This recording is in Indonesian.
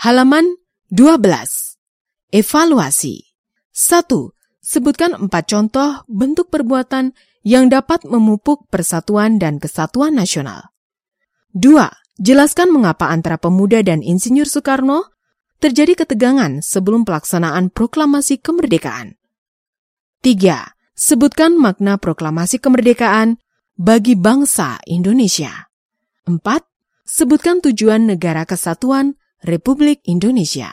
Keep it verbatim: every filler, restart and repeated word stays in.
Halaman dua belas. Evaluasi. satu. Sebutkan empat contoh bentuk perbuatan yang dapat memupuk persatuan dan kesatuan nasional. dua. Jelaskan mengapa antara pemuda dan Insinyur Soekarno terjadi ketegangan sebelum pelaksanaan proklamasi kemerdekaan. tiga. Sebutkan makna proklamasi kemerdekaan bagi bangsa Indonesia. empat. Sebutkan tujuan Negara Kesatuan Republik Indonesia.